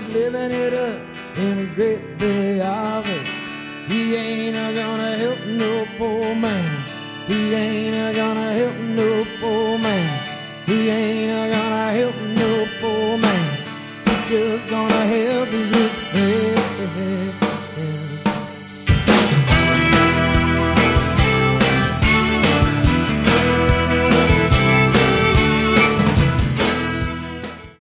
living it up in a great big office. He ain't gonna help no poor man. He ain't gonna help no poor man. He ain't gonna help no poor man. He just gonna